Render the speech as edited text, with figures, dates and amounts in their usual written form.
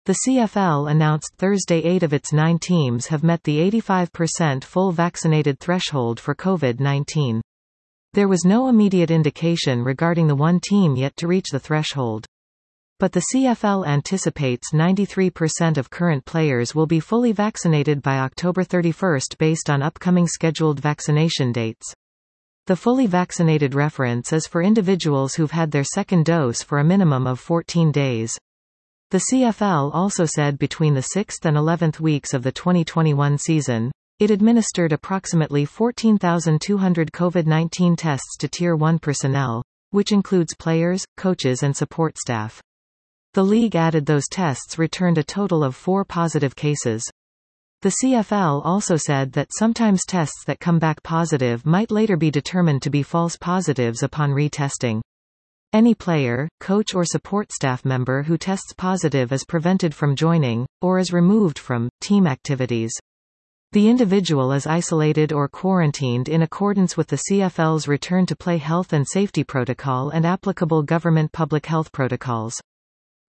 The CFL announced Thursday 8 of its 9 teams have met the 85% full vaccinated threshold for COVID-19. There was no immediate indication regarding the one team yet to reach the threshold. But the CFL anticipates 93% of current players will be fully vaccinated by October 31 based on upcoming scheduled vaccination dates. The fully vaccinated reference is for individuals who've had their second dose for a minimum of 14 days. The CFL also said between the 6th and 11th weeks of the 2021 season, it administered approximately 14,200 COVID-19 tests to Tier 1 personnel, which includes players, coaches and support staff. The league added those tests returned a total of 4 positive cases. The CFL also said that sometimes tests that come back positive might later be determined to be false positives upon retesting. Any player, coach or support staff member who tests positive is prevented from joining, or is removed from, team activities. The individual is isolated or quarantined in accordance with the CFL's return to play health and safety protocol and applicable government public health protocols.